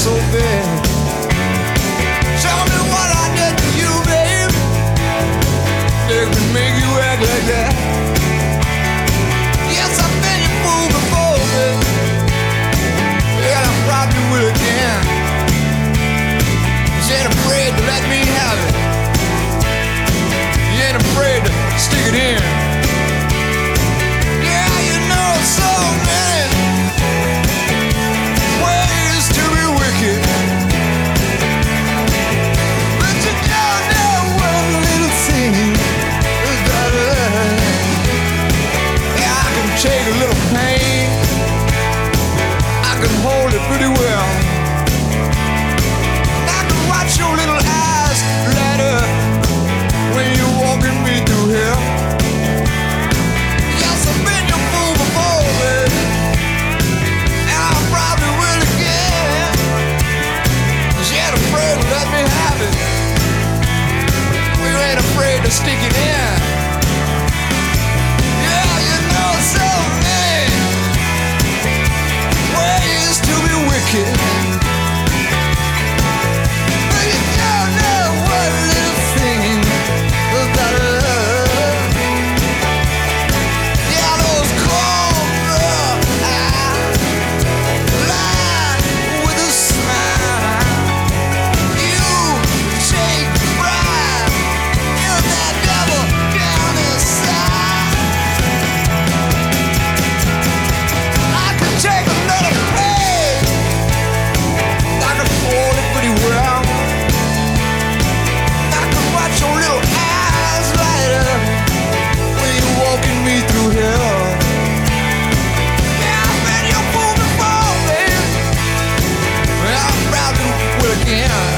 so bad. Tell me what I did to you, babe, that could make you act like that. Yes, I've been your fool before, babe, and I probably will again. You ain't afraid to let me have it. You ain't afraid to stick it in. Yeah, you know so many ways to be wicked, but you don't know one little thing about love. Yeah, I can take a little pain, I can hold it pretty well. I can watch your little eyes light up when you're walking me through here. Yes, I've been your fool before, baby, and I probably will again. You ain't afraid to let me have it. You ain't afraid to stick it in. Yeah, you know so many ways to be wicked, but you don't know one little thing about love. Yeah, those cold eyes lie with a smile. You take pride in that devil down inside. I can take another page, I can hold it pretty well. I can watch your little eyes light up when you're walking me through hell. Yeah, I've been your fool before, baby, and I'm proud to will again.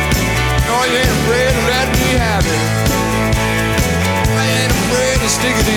No, you ain't afraid to let me have it. I ain't afraid to stick it